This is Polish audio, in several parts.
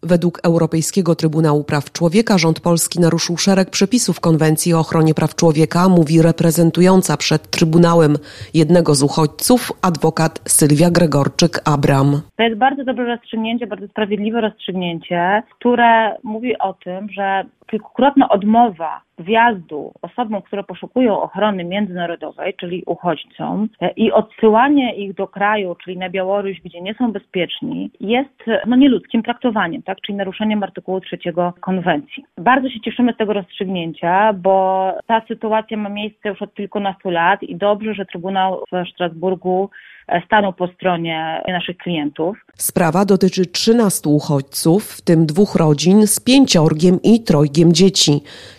Według Europejskiego Trybunału Praw Człowieka rząd polski naruszył szereg przepisów Konwencji o ochronie praw człowieka, mówi reprezentująca przed Trybunałem jednego z uchodźców adwokat Sylwia Gregorczyk-Abram. To jest bardzo dobre rozstrzygnięcie, bardzo sprawiedliwe rozstrzygnięcie, które mówi o tym, że kilkukrotna odmowa wjazdu osobom, które poszukują ochrony międzynarodowej, czyli uchodźcom, i odsyłanie ich do kraju, czyli na Białoruś, gdzie nie są bezpieczni, jest nieludzkim traktowaniem, tak? Czyli naruszeniem artykułu 3 konwencji. Bardzo się cieszymy z tego rozstrzygnięcia, bo ta sytuacja ma miejsce już od kilkunastu lat i dobrze, że Trybunał w Strasburgu stanął po stronie naszych klientów. Sprawa dotyczy 13 uchodźców, w tym 2 rodzin z 5 i 3 dzieci.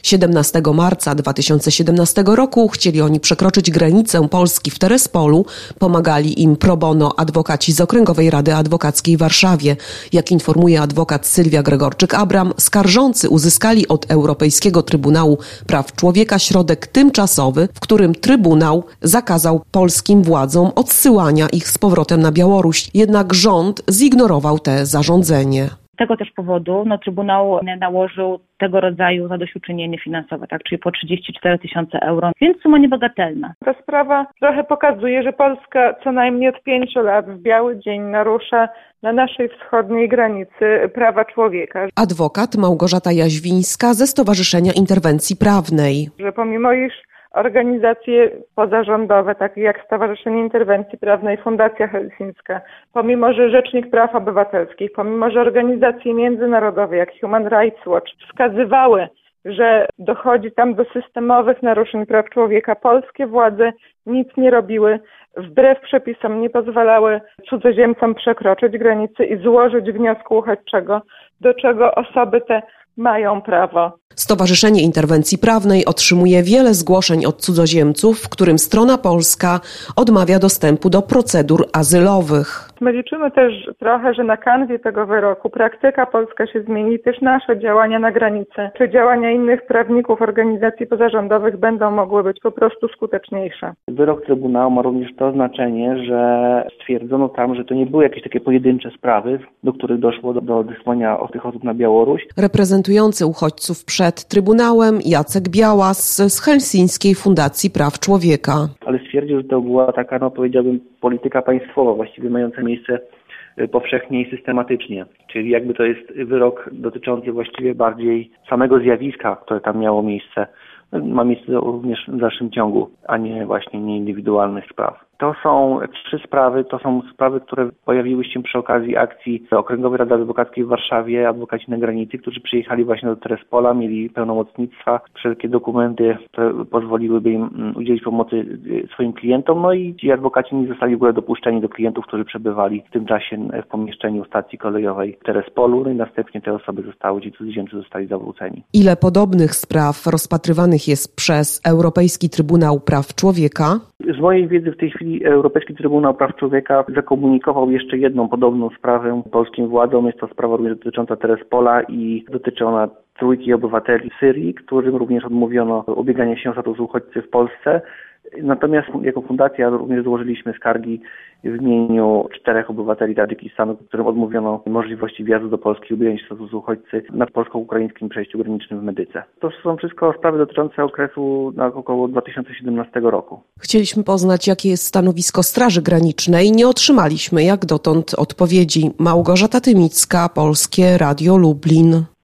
17 marca 2017 roku chcieli oni przekroczyć granicę Polski w Terespolu. Pomagali im pro bono adwokaci z Okręgowej Rady Adwokackiej w Warszawie. Jak informuje adwokat Sylwia Gregorczyk-Abram, skarżący uzyskali od Europejskiego Trybunału Praw Człowieka środek tymczasowy, w którym Trybunał zakazał polskim władzom odsyłania ich z powrotem na Białoruś. Jednak rząd zignorował te zarządzenie. Z tego też powodu Trybunał nałożył tego rodzaju zadośćuczynienie finansowe, tak, czyli po 34 000 euro, więc suma niebagatelna. Ta sprawa trochę pokazuje, że Polska co najmniej od 5 lat w biały dzień narusza na naszej wschodniej granicy prawa człowieka. Adwokat Małgorzata Jaźwińska ze Stowarzyszenia Interwencji Prawnej. Że pomimo iż organizacje pozarządowe, takie jak Stowarzyszenie Interwencji Prawnej, Fundacja Helsińska, pomimo że Rzecznik Praw Obywatelskich, pomimo że organizacje międzynarodowe jak Human Rights Watch wskazywały, że dochodzi tam do systemowych naruszeń praw człowieka, polskie władze nic nie robiły, wbrew przepisom nie pozwalały cudzoziemcom przekroczyć granicy i złożyć wniosku uchodźczego, do czego osoby te mają prawo. Stowarzyszenie Interwencji Prawnej otrzymuje wiele zgłoszeń od cudzoziemców, w którym strona polska odmawia dostępu do procedur azylowych. My liczymy też trochę, że na kanwie tego wyroku praktyka polska się zmieni, też nasze działania na granicy, czy działania innych prawników, organizacji pozarządowych będą mogły być po prostu skuteczniejsze. Wyrok Trybunału ma również to znaczenie, że stwierdzono tam, że to nie były jakieś takie pojedyncze sprawy, do których doszło do odesłania tych osób na Białoruś. Reprezentujący uchodźców przed Trybunałem Jacek Białas z Helsińskiej Fundacji Praw Człowieka. Ale stwierdził, że to była taka, powiedziałbym, polityka państwowa, właściwie mająca miejsce powszechnie i systematycznie. Czyli jakby to jest wyrok dotyczący właściwie bardziej samego zjawiska, które tam miało miejsce. Ma miejsce również w dalszym ciągu, a nie właśnie nieindywidualnych spraw. To są 3 sprawy, które pojawiły się przy okazji akcji Okręgowej Rady Adwokackiej w Warszawie, adwokaci na granicy, którzy przyjechali właśnie do Terespola, mieli pełnomocnictwa, wszelkie dokumenty, które pozwoliłyby im udzielić pomocy swoim klientom, i ci adwokaci nie zostali w ogóle dopuszczeni do klientów, którzy przebywali w tym czasie w pomieszczeniu stacji kolejowej w Terespolu, i następnie te osoby ci cudzoziemcy zostali zawróceni. Ile podobnych spraw rozpatrywanych jest przez Europejski Trybunał Praw Człowieka? Z mojej wiedzy w tej chwili Europejski Trybunał Praw Człowieka zakomunikował jeszcze jedną podobną sprawę polskim władzom. Jest to sprawa również dotycząca Terespola i dotyczy ona 3 obywateli Syrii, którym również odmówiono ubiegania się o status uchodźcy w Polsce. Natomiast jako fundacja również złożyliśmy skargi w imieniu 4 obywateli Tadżykistanu, którym odmówiono możliwości wjazdu do Polski i ubiegania się statusu uchodźcy na polsko-ukraińskim przejściu granicznym w Medyce. To są wszystko sprawy dotyczące okresu około 2017 roku. Chcieliśmy poznać, jakie jest stanowisko Straży Granicznej. Nie otrzymaliśmy jak dotąd odpowiedzi. Małgorzata Tymicka, Polskie Radio Lublin.